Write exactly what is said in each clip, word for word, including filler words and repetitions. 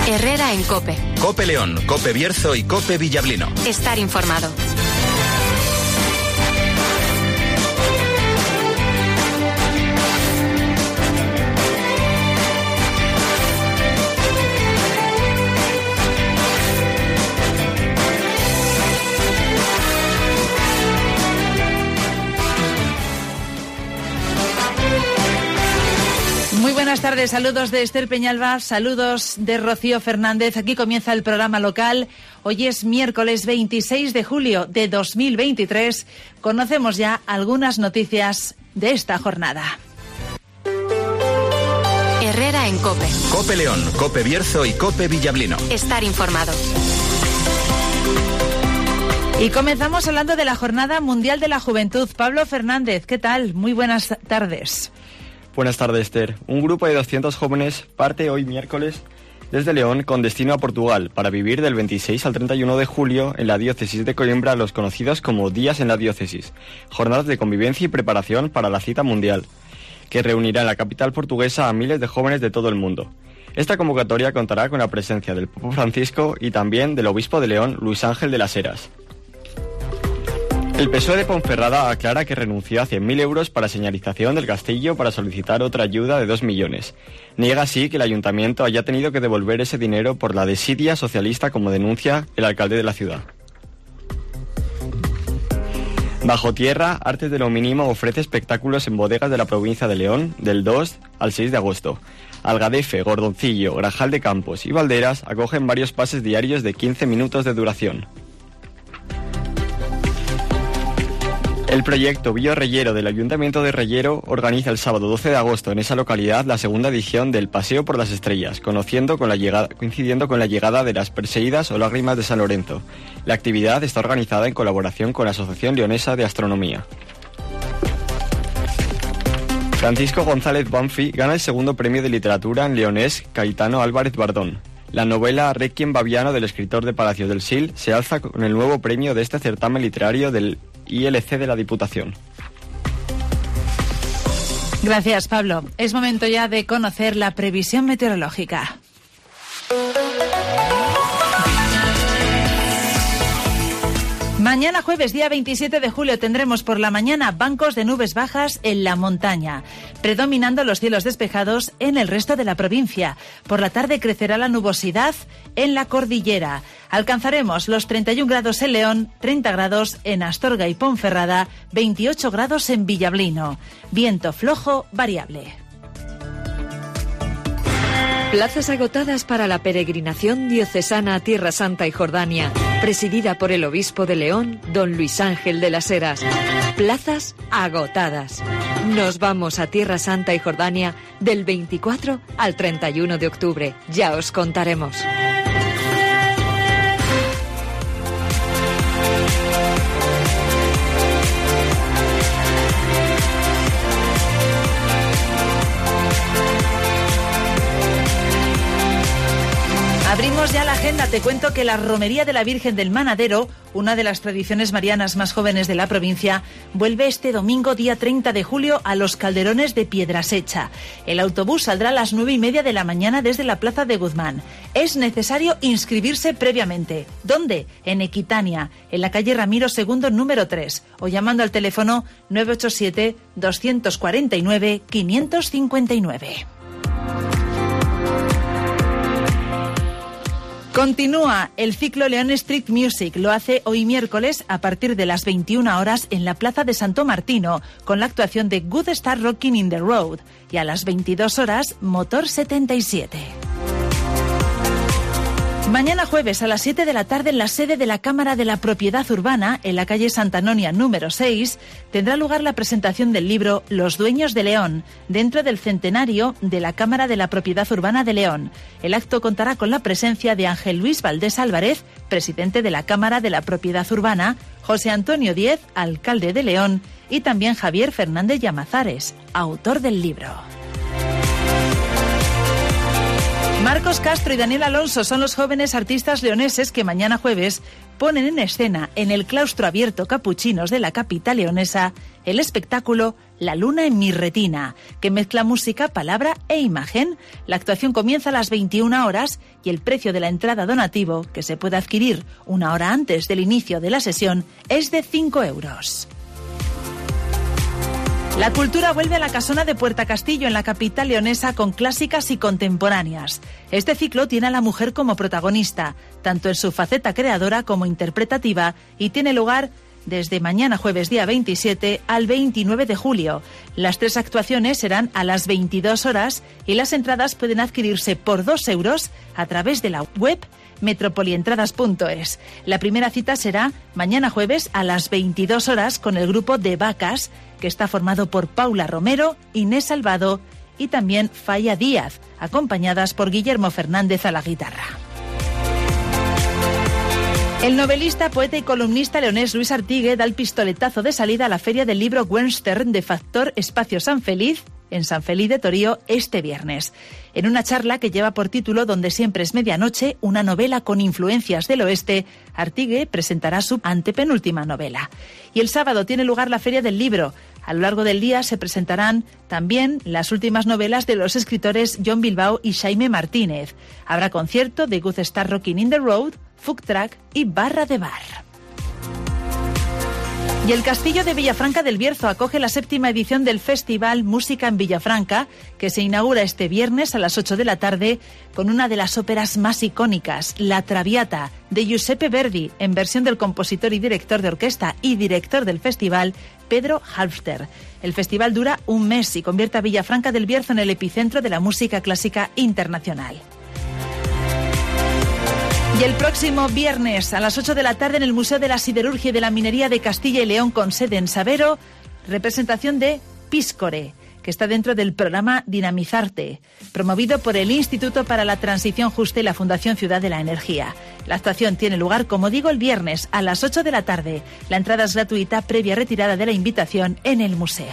Herrera en COPE. COPE León, COPE Bierzo y COPE Villablino. Estar informado. Muy buenas tardes, saludos de Esther Peñalba, saludos de Rocío Fernández. Aquí comienza el programa local. Hoy es miércoles veintiséis de julio de dos mil veintitrés. Conocemos ya algunas noticias de esta jornada. Herrera en COPE. COPE León, COPE Bierzo y COPE Villablino. Estar informado. Y comenzamos hablando de la Jornada Mundial de la Juventud. Pablo Fernández, ¿qué tal? Muy buenas tardes. Buenas tardes, Esther. Un grupo de doscientos jóvenes parte hoy miércoles desde León con destino a Portugal para vivir del veintiséis al treinta y uno de julio en la diócesis de Coimbra los conocidos como Días en la Diócesis, jornadas de convivencia y preparación para la cita mundial, que reunirá en la capital portuguesa a miles de jóvenes de todo el mundo. Esta convocatoria contará con la presencia del Papa Francisco y también del obispo de León, Luis Ángel de las Heras. El P S O E de Ponferrada aclara que renunció a cien mil euros para señalización del castillo para solicitar otra ayuda de dos millones. Niega así que el ayuntamiento haya tenido que devolver ese dinero por la desidia socialista, como denuncia el alcalde de la ciudad. Bajo Tierra, Artes de lo Mínimo ofrece espectáculos en bodegas de la provincia de León del dos al seis de agosto. Algadefe, Gordoncillo, Grajal de Campos y Valderas acogen varios pases diarios de quince minutos de duración. El proyecto Bio Reyero del Ayuntamiento de Reyero organiza el sábado doce de agosto en esa localidad la segunda edición del Paseo por las Estrellas, conociendo con la llegada, coincidiendo con la llegada de las Perseídas o Lágrimas de San Lorenzo. La actividad está organizada en colaboración con la Asociación Leonesa de Astronomía. Francisco González Banfi gana el segundo premio de literatura en leonés Caetano Álvarez Bardón. La novela Requiem Baviano del escritor de Palacios del Sil se alza con el nuevo premio de este certamen literario del I L C de la Diputación. Gracias, Pablo. Es momento ya de conocer la previsión meteorológica. Mañana jueves, día veintisiete de julio, tendremos por la mañana bancos de nubes bajas en la montaña, predominando los cielos despejados en el resto de la provincia. Por la tarde crecerá la nubosidad en la cordillera. Alcanzaremos los treinta y un grados en León, treinta grados en Astorga y Ponferrada, veintiocho grados en Villablino. Viento flojo variable. Plazas agotadas para la peregrinación diocesana a Tierra Santa y Jordania, presidida por el obispo de León, don Luis Ángel de las Heras. Plazas agotadas. Nos vamos a Tierra Santa y Jordania del veinticuatro al treinta y uno de octubre. Ya os contaremos. Abrimos ya la agenda. Te cuento que la Romería de la Virgen del Manadero, una de las tradiciones marianas más jóvenes de la provincia, vuelve este domingo, día treinta de julio, a los Calderones de Piedrasecha. El autobús saldrá a las nueve y media de la mañana desde la Plaza de Guzmán. Es necesario inscribirse previamente. ¿Dónde? En Equitania, en la calle Ramiro segundo, número tres, o llamando al teléfono nueve ocho siete, dos cuatro nueve, cinco cinco nueve. Continúa el ciclo León Street Music. Lo hace hoy miércoles a partir de las veintiuna horas en la Plaza de Santo Martino con la actuación de Good Star Rocking in the Road, y a las veintidós horas Motor setenta y siete. Mañana jueves a las siete de la tarde, en la sede de la Cámara de la Propiedad Urbana, en la calle Santa Anonia número seis, tendrá lugar la presentación del libro Los Dueños de León, dentro del centenario de la Cámara de la Propiedad Urbana de León. El acto contará con la presencia de Ángel Luis Valdés Álvarez, presidente de la Cámara de la Propiedad Urbana, José Antonio Díez, alcalde de León, y también Javier Fernández Llamazares, autor del libro. Marcos Castro y Daniel Alonso son los jóvenes artistas leoneses que mañana jueves ponen en escena en el claustro abierto Capuchinos de la capital leonesa el espectáculo La luna en mi retina, que mezcla música, palabra e imagen. La actuación comienza a las veintiuna horas y el precio de la entrada donativo, que se puede adquirir una hora antes del inicio de la sesión, es de cinco euros. La cultura vuelve a la Casona de Puerta Castillo, en la capital leonesa, con clásicas y contemporáneas. Este ciclo tiene a la mujer como protagonista, tanto en su faceta creadora como interpretativa, y tiene lugar desde mañana jueves día veintisiete al veintinueve de julio. Las tres actuaciones serán a las veintidós horas y las entradas pueden adquirirse por dos euros a través de la web metropolientradas punto es. La primera cita será mañana jueves a las veintidós horas con el grupo de Vacas, que está formado por Paula Romero, Inés Salvado y también Falla Díaz, acompañadas por Guillermo Fernández a la guitarra. El novelista, poeta y columnista leonés Luis Artigue da el pistoletazo de salida a la Feria del Libro Western de Factor Espacio San Feliz, en San Feliz de Torío, este viernes. En una charla que lleva por título Donde siempre es medianoche, una novela con influencias del oeste, Artigue presentará su antepenúltima novela. Y el sábado tiene lugar la Feria del Libro. A lo largo del día se presentarán también las últimas novelas de los escritores John Bilbao y Jaime Martínez. Habrá concierto de Good Star Rocking in the Road, Food Truck y Barra de Bar. Y el Castillo de Villafranca del Bierzo acoge la séptima edición del Festival Música en Villafranca, que se inaugura este viernes a las ocho de la tarde con una de las óperas más icónicas, La Traviata, de Giuseppe Verdi, en versión del compositor y director de orquesta y director del festival, Pedro Halfter. El festival dura un mes y convierte a Villafranca del Bierzo en el epicentro de la música clásica internacional. Y el próximo viernes a las ocho de la tarde en el Museo de la Siderurgia y de la Minería de Castilla y León, con sede en Sabero, representación de Piscore, que está dentro del programa Dinamizarte, promovido por el Instituto para la Transición Justa y la Fundación Ciudad de la Energía. La actuación tiene lugar, como digo, el viernes a las ocho de la tarde. La entrada es gratuita previa retirada de la invitación en el museo.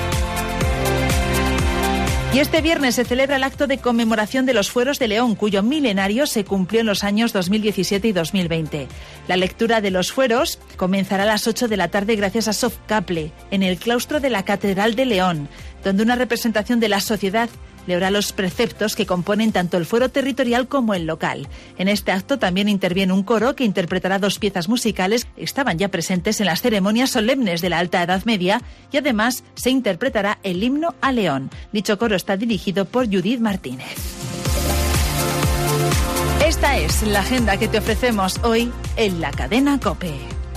Y este viernes se celebra el acto de conmemoración de los Fueros de León, cuyo milenario se cumplió en los años dos mil diecisiete y dos mil veinte. La lectura de los fueros comenzará a las ocho de la tarde gracias a Sof Caple, en el claustro de la Catedral de León, donde una representación de la sociedad leerá los preceptos que componen tanto el fuero territorial como el local. En este acto también interviene un coro que interpretará dos piezas musicales que estaban ya presentes en las ceremonias solemnes de la Alta Edad Media, y además se interpretará el himno a León. Dicho coro está dirigido por Judith Martínez. Esta es la agenda que te ofrecemos hoy en la cadena COPE.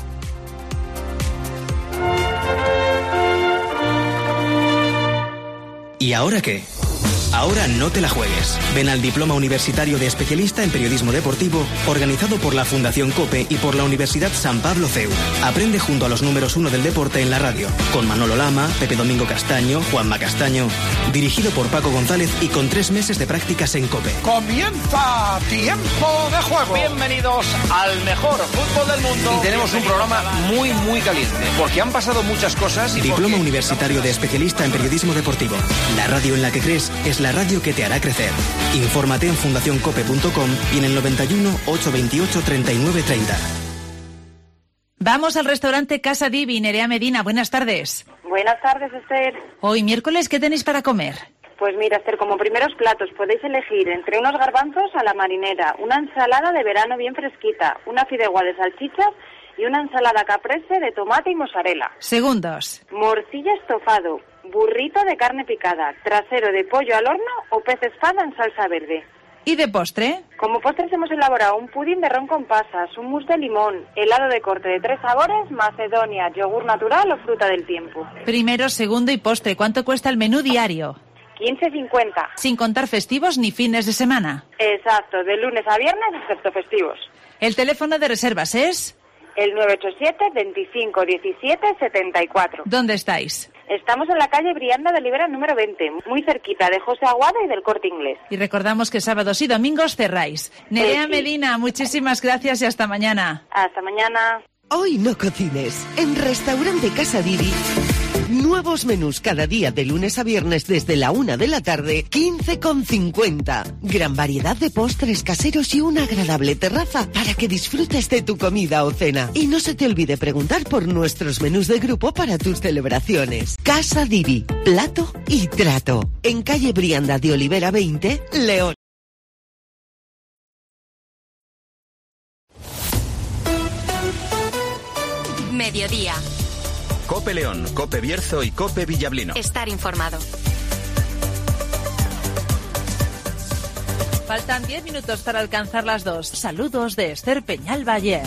¿Y ahora qué? Ahora no te la juegues. Ven al Diploma Universitario de Especialista en Periodismo Deportivo, organizado por la Fundación COPE y por la Universidad San Pablo C E U. Aprende junto a los números uno del deporte en la radio, con Manolo Lama, Pepe Domingo Castaño, Juanma Castaño. Dirigido por Paco González y con tres meses de prácticas en COPE. ¡Comienza Tiempo de Juego! Bienvenidos al mejor fútbol del mundo. Y tenemos un programa muy, muy caliente, porque han pasado muchas cosas. Y Diploma porque... Universitario de Especialista en Periodismo Deportivo. La radio en la que crees es la radio que te hará crecer. Infórmate en fundación cope punto com y en el noventa y uno, ochocientos veintiocho, treinta y nueve treinta. Vamos al restaurante Casa Divi. Nerea Medina, buenas tardes. Buenas tardes, Esther. Hoy miércoles, ¿qué tenéis para comer? Pues mira, Esther, como primeros platos podéis elegir entre unos garbanzos a la marinera, una ensalada de verano bien fresquita, una fideuá de salchichas y una ensalada caprese de tomate y mozzarella. Segundos. Morcilla estofado, burrito de carne picada, trasero de pollo al horno o pez espada en salsa verde. ¿Y de postre? Como postres hemos elaborado un pudín de ron con pasas, un mousse de limón, helado de corte de tres sabores, macedonia, yogur natural o fruta del tiempo. Primero, segundo y postre. ¿Cuánto cuesta el menú diario? quince cincuenta. Sin contar festivos ni fines de semana. Exacto, de lunes a viernes excepto festivos. ¿El teléfono de reservas es? El nueve ocho siete, veinticinco diecisiete, setenta y cuatro. ¿Dónde estáis? Estamos en la calle Brianda de Libera número veinte, muy cerquita de José Aguado y del Corte Inglés. Y recordamos que sábados y domingos cerráis. Nerea sí. Medina, muchísimas gracias y hasta mañana. Hasta mañana. Hoy no cocines. En Restaurante Casa Divi Nuevos menús cada día de lunes a viernes desde la una de la tarde, quince con cincuenta. Gran variedad de postres caseros y una agradable terraza para que disfrutes de tu comida o cena. Y no se te olvide preguntar por nuestros menús de grupo para tus celebraciones. Casa Divi, plato y trato. En calle Brianda de Olivera veinte, León. Mediodía. COPE León, COPE Bierzo y COPE Villablino. Estar informado. Faltan diez minutos para alcanzar las dos. Saludos de Esther Peñalba-Ayer.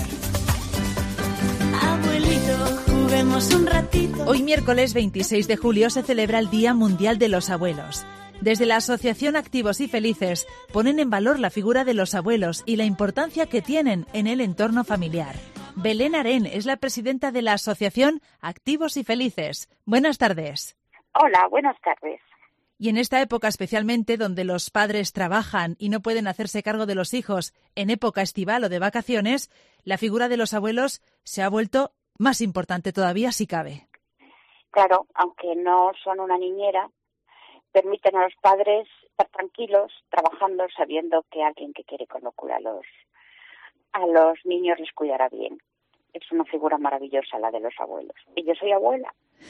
Abuelito, juguemos un ratito. Hoy miércoles veintiséis de julio se celebra el Día Mundial de los Abuelos. Desde la Asociación Activos y Felices ponen en valor la figura de los abuelos y la importancia que tienen en el entorno familiar. Belén Arén es la presidenta de la Asociación Activos y Felices. Buenas tardes. Hola, buenas tardes. Y en esta época especialmente, donde los padres trabajan y no pueden hacerse cargo de los hijos en época estival o de vacaciones, la figura de los abuelos se ha vuelto más importante todavía si cabe. Claro, aunque no son una niñera, permiten a los padres estar tranquilos, trabajando, sabiendo que alguien que quiere con locura a los, a los niños les cuidará bien. Es una figura maravillosa la de los abuelos. Y yo soy abuela.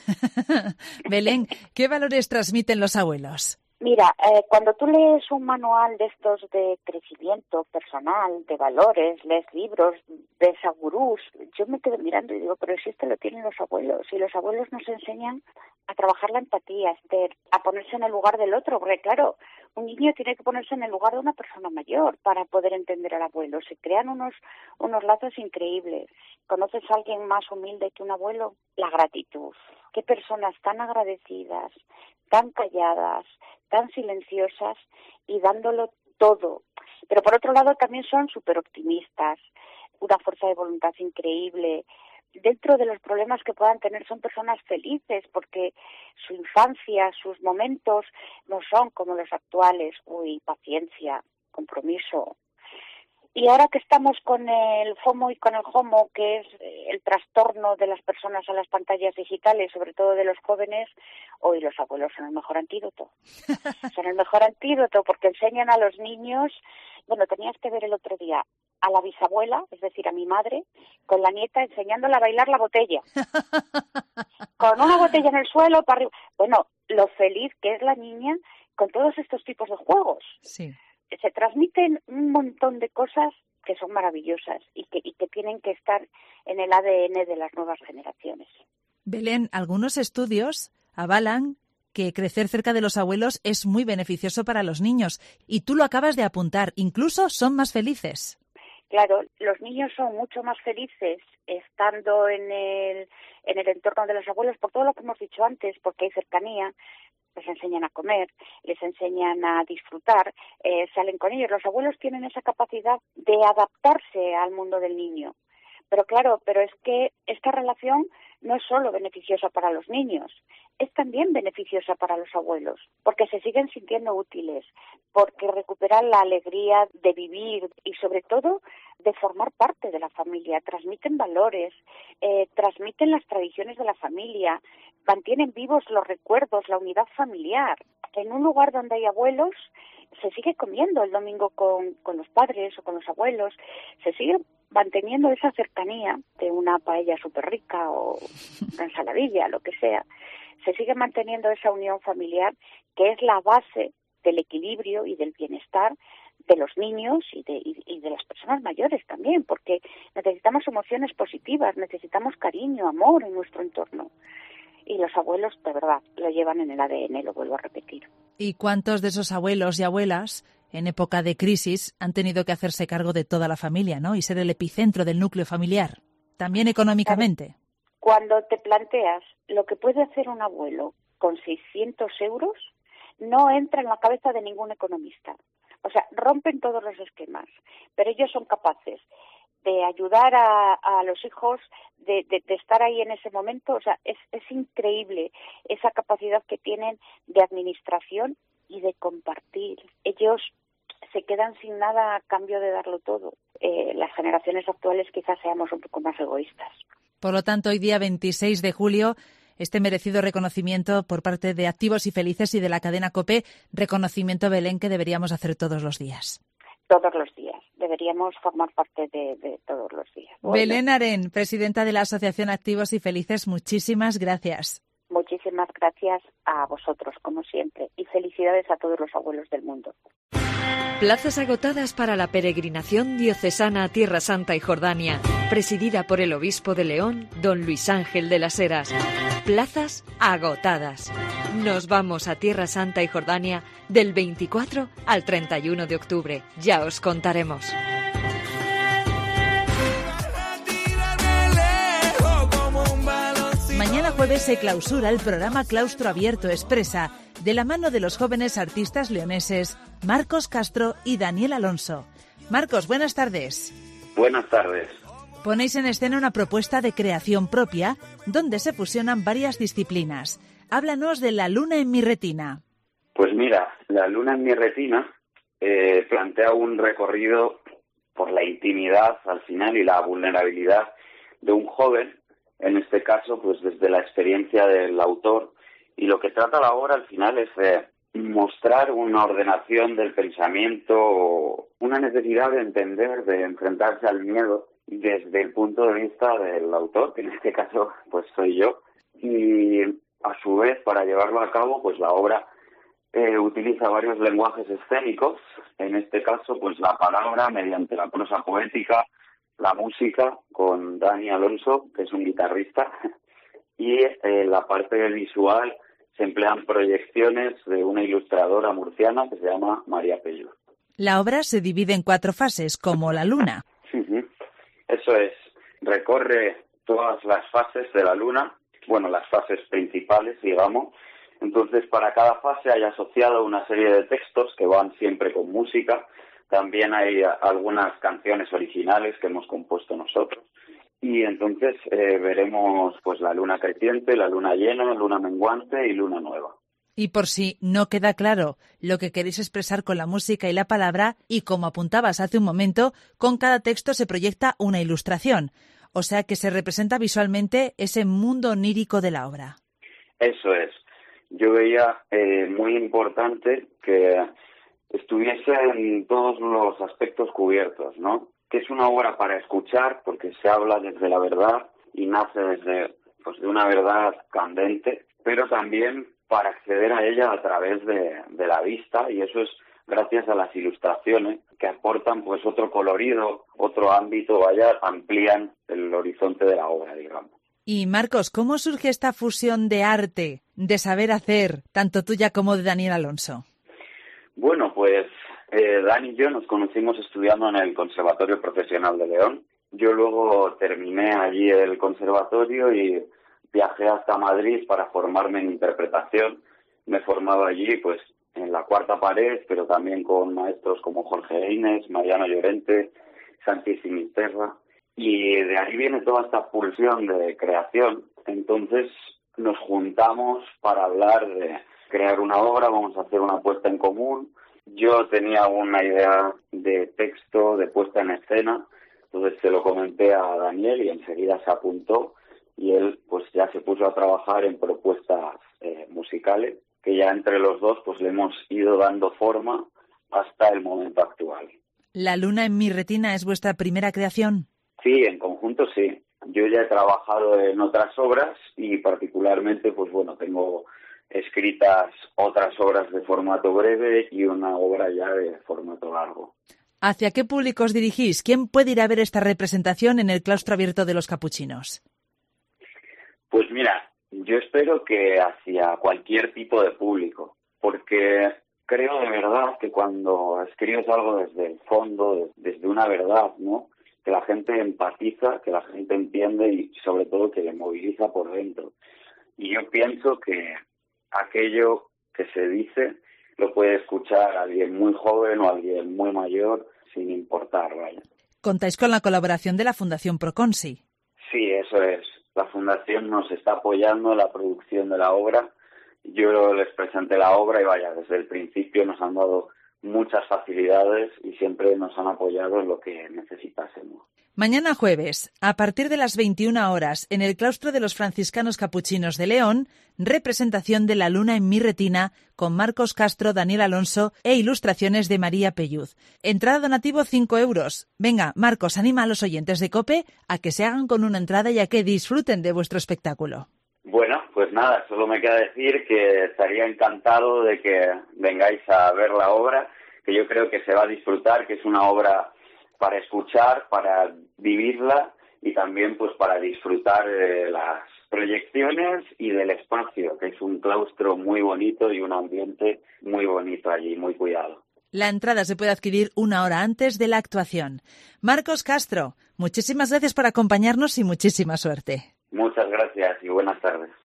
Belén, ¿qué valores transmiten los abuelos? Mira, eh, cuando tú lees un manual de estos de crecimiento personal, de valores, lees libros, ves a gurús, yo me quedo mirando y digo, pero si esto lo tienen los abuelos, y los abuelos nos enseñan a trabajar la empatía, Esther, a ponerse en el lugar del otro, porque claro, un niño tiene que ponerse en el lugar de una persona mayor para poder entender al abuelo. Se crean unos, unos lazos increíbles. ¿Conoces a alguien más humilde que un abuelo? La gratitud. Qué personas tan agradecidas, tan calladas, tan silenciosas y dándolo todo. Pero por otro lado también son súper optimistas, una fuerza de voluntad increíble. Dentro de los problemas que puedan tener son personas felices porque su infancia, sus momentos no son como los actuales. Uy, paciencia, compromiso. Y ahora que estamos con el FOMO y con el HOMO, que es el trastorno de las personas a las pantallas digitales, sobre todo de los jóvenes, hoy los abuelos son el mejor antídoto. Son el mejor antídoto porque enseñan a los niños, bueno, tenías que ver el otro día a la bisabuela, es decir, a mi madre, con la nieta enseñándola a bailar la botella. Con una botella en el suelo, para arriba. Bueno, lo feliz que es la niña con todos estos tipos de juegos. Sí. Se transmiten un montón de cosas que son maravillosas y que, y que tienen que estar en el A D N de las nuevas generaciones. Belén, algunos estudios avalan que crecer cerca de los abuelos es muy beneficioso para los niños y tú lo acabas de apuntar, incluso son más felices. Claro, los niños son mucho más felices estando en el, en el entorno de los abuelos por todo lo que hemos dicho antes, porque hay cercanía. Les enseñan a comer, les enseñan a disfrutar, eh, salen con ellos. Los abuelos tienen esa capacidad de adaptarse al mundo del niño. Pero claro, pero es que esta relación no es solo beneficiosa para los niños, es también beneficiosa para los abuelos, porque se siguen sintiendo útiles, porque recuperan la alegría de vivir y sobre todo de formar parte de la familia, transmiten valores, eh, transmiten las tradiciones de la familia, mantienen vivos los recuerdos, la unidad familiar. En un lugar donde hay abuelos se sigue comiendo el domingo con, con los padres o con los abuelos, se sigue manteniendo esa cercanía de una paella súper rica o una ensaladilla, lo que sea. Se sigue manteniendo esa unión familiar que es la base del equilibrio y del bienestar de los niños y de, y, y de las personas mayores también, porque necesitamos emociones positivas, necesitamos cariño, amor en nuestro entorno. Y los abuelos, de verdad, lo llevan en el A D N, lo vuelvo a repetir. ¿Y cuántos de esos abuelos y abuelas en época de crisis han tenido que hacerse cargo de toda la familia, ¿no? Y ser el epicentro del núcleo familiar, también económicamente? Cuando te planteas lo que puede hacer un abuelo con seiscientos euros, no entra en la cabeza de ningún economista. O sea, rompen todos los esquemas, pero ellos son capaces de ayudar a, a los hijos, de, de, de estar ahí en ese momento. O sea, es, es increíble esa capacidad que tienen de administración y de compartir. Ellos se quedan sin nada a cambio de darlo todo. Eh, las generaciones actuales quizás seamos un poco más egoístas. Por lo tanto, hoy día veintiséis de julio este merecido reconocimiento por parte de Activos y Felices y de la cadena COPE, reconocimiento, Belén, que deberíamos hacer todos los días. Todos los días. Deberíamos formar parte de, de todos los días. Bueno. Belén Aren, presidenta de la Asociación Activos y Felices, muchísimas gracias. Muchísimas gracias a vosotros, como siempre, y felicidades a todos los abuelos del mundo. Plazas agotadas para la peregrinación diocesana a Tierra Santa y Jordania, presidida por el obispo de León, don Luis Ángel de las Heras. Plazas agotadas. Nos vamos a Tierra Santa y Jordania del veinticuatro al treinta y uno de octubre. Ya os contaremos. Mañana jueves se clausura el programa Claustro Abierto Expresa, de la mano de los jóvenes artistas leoneses Marcos Castro y Daniel Alonso. Marcos, buenas tardes. Buenas tardes. Ponéis en escena una propuesta de creación propia donde se fusionan varias disciplinas. Háblanos de La luna en mi retina. Pues mira, La luna en mi retina eh, plantea un recorrido por la intimidad al final y la vulnerabilidad de un joven, en este caso pues desde la experiencia del autor, y lo que trata la obra al final es de mostrar una ordenación del pensamiento, una necesidad de entender, de enfrentarse al miedo desde el punto de vista del autor, que en este caso pues soy yo, y a su vez para llevarlo a cabo pues la obra eh, utiliza varios lenguajes escénicos, en este caso pues la palabra mediante la prosa poética, la música con Dani Alonso, que es un guitarrista, y eh, la parte visual se emplean proyecciones de una ilustradora murciana que se llama María Pello. La obra se divide en cuatro fases, como La luna. Uh-huh. Eso es, recorre todas las fases de la luna, bueno, las fases principales, digamos. Entonces, para cada fase hay asociado una serie de textos que van siempre con música. También hay algunas canciones originales que hemos compuesto nosotros. Y entonces eh, veremos pues la luna creciente, la luna llena, luna menguante y luna nueva. Y por si no queda claro lo que queréis expresar con la música y la palabra, y como apuntabas hace un momento, con cada texto se proyecta una ilustración. O sea que se representa visualmente ese mundo onírico de la obra. Eso es. Yo veía eh, muy importante que estuviesen todos los aspectos cubiertos, ¿no? Que es una obra para escuchar porque se habla desde la verdad y nace desde pues de una verdad candente, pero también para acceder a ella a través de, de la vista, y eso es gracias a las ilustraciones que aportan pues otro colorido, otro ámbito, vaya, amplían el horizonte de la obra, digamos. Y Marcos, ¿cómo surge esta fusión de arte, de saber hacer, tanto tuya como de Daniel Alonso? Bueno, pues eh, Dani y yo nos conocimos estudiando en el Conservatorio Profesional de León. Yo luego terminé allí el conservatorio y viajé hasta Madrid para formarme en interpretación. Me he formado allí pues en la cuarta pared, pero también con maestros como Jorge Eines, Mariano Llorente, Santi Sinisterra. Y de ahí viene toda esta pulsión de creación. Entonces nos juntamos para hablar de crear una obra, vamos a hacer una puesta en común. Yo tenía una idea de texto, de puesta en escena, entonces se lo comenté a Daniel y enseguida se apuntó y él pues ya se puso a trabajar en propuestas eh, musicales que ya entre los dos pues le hemos ido dando forma hasta el momento actual. ¿La luna en mi retina es vuestra primera creación? Sí, en conjunto sí. Yo ya he trabajado en otras obras y particularmente pues bueno, tengo escritas otras obras de formato breve y una obra ya de formato largo. ¿Hacia qué público os dirigís? ¿Quién puede ir a ver esta representación en el Claustro Abierto de los Capuchinos? Pues mira, yo espero que hacia cualquier tipo de público, porque creo de verdad que cuando escribes algo desde el fondo, desde una verdad, ¿no?, que la gente empatiza, que la gente entiende y sobre todo que le moviliza por dentro. Y yo pienso que aquello que se dice lo puede escuchar alguien muy joven o alguien muy mayor sin importar, vaya. Contáis con la colaboración de la Fundación Proconsi. Sí, eso es. La Fundación nos está apoyando en la producción de la obra. Yo les presenté la obra y vaya, desde el principio nos han dado muchas facilidades y siempre nos han apoyado en lo que necesitásemos. Mañana jueves, a partir de las veintiuna horas, en el claustro de los franciscanos capuchinos de León, representación de La luna en mi retina con Marcos Castro, Daniel Alonso e ilustraciones de María Pelluz. Entrada donativo cinco euros. Venga, Marcos, anima a los oyentes de COPE a que se hagan con una entrada y a que disfruten de vuestro espectáculo. Bueno, pues nada, solo me queda decir que estaría encantado de que vengáis a ver la obra, que yo creo que se va a disfrutar, que es una obra para escuchar, para vivirla y también pues para disfrutar de las proyecciones y del espacio, que es un claustro muy bonito y un ambiente muy bonito allí, muy cuidado. La entrada se puede adquirir una hora antes de la actuación. Marcos Castro, muchísimas gracias por acompañarnos y muchísima suerte. Muchas gracias y buenas tardes.